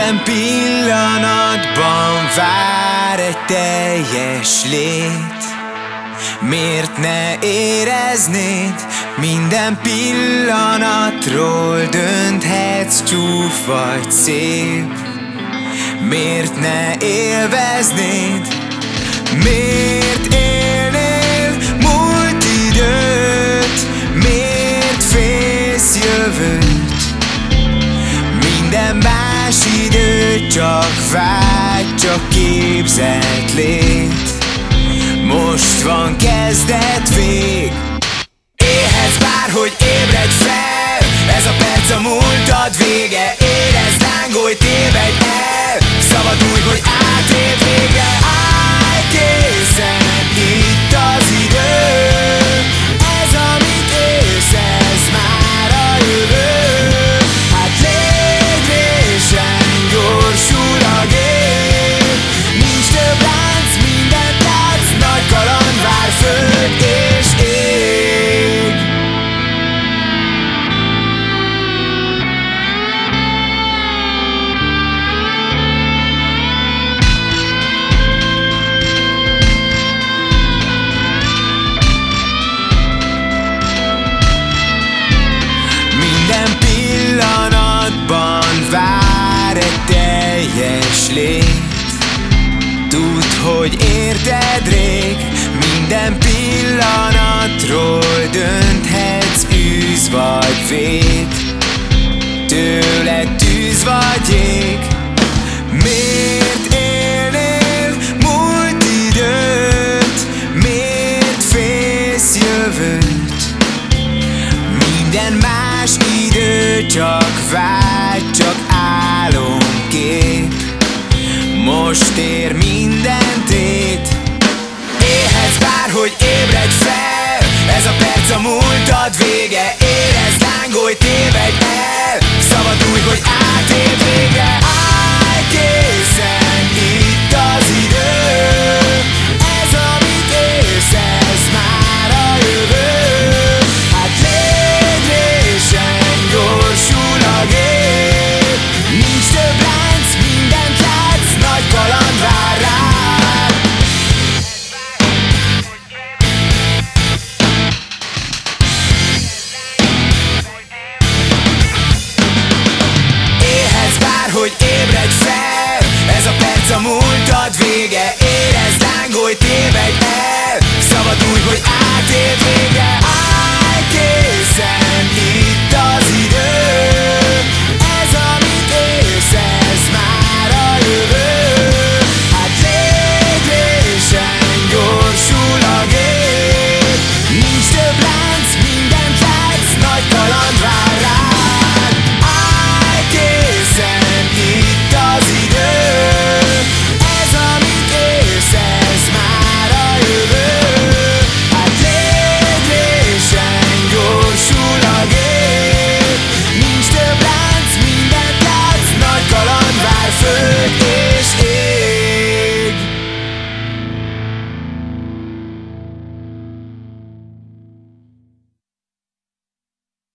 Minden pillanatban vár egy teljes lét. Miért ne éreznéd? Minden pillanatról dönthetsz, csúf vagy szép. Miért ne élveznéd? Miért élnél múlt időt? Miért félsz jövőt? Minden más idő csak vágy, csak képzelt lét. Most van kezdet vég. Éhez bárhogy ébredj fel, ez a perc a múltad vége. Érezd, lángolj, tévedj el, szabadulj, hogy átélj végre. Állj készen, itt az idő. Ez amit élsz, ez már a jövő. Hát légy résen, gyorsul a gép. Nincs több lánc, mindent látsz, nagy kaland vár, föld és ég. Minden pillanatban vár egy teljes lét. Tudd, hogy érted rég, minden pillanatról dönthetsz, űz vagy véd. Tőled tűz vagy ég. Miért élnél múlt időt? Miért félsz jövőt? Minden más idő csak vágy, csak álomkép. Most ér minden tét. Éhez bárhogy ébredj fel, ez a perc a múltad vége. Érezd, lángolj, tévedj el, szabadulj, hogy átélj végre. Állj készen, itt az idő. Ez amit élsz, ez már a jövő. Hát légy résen, gyorsul a gép. Nincs több lánc, mindent látsz, nagy kaland vár rád. Éhez bárhogy ébredj fel, ez a perc a múltad vége. Érezd, lángolj, tévedj el, szabadulj, hogy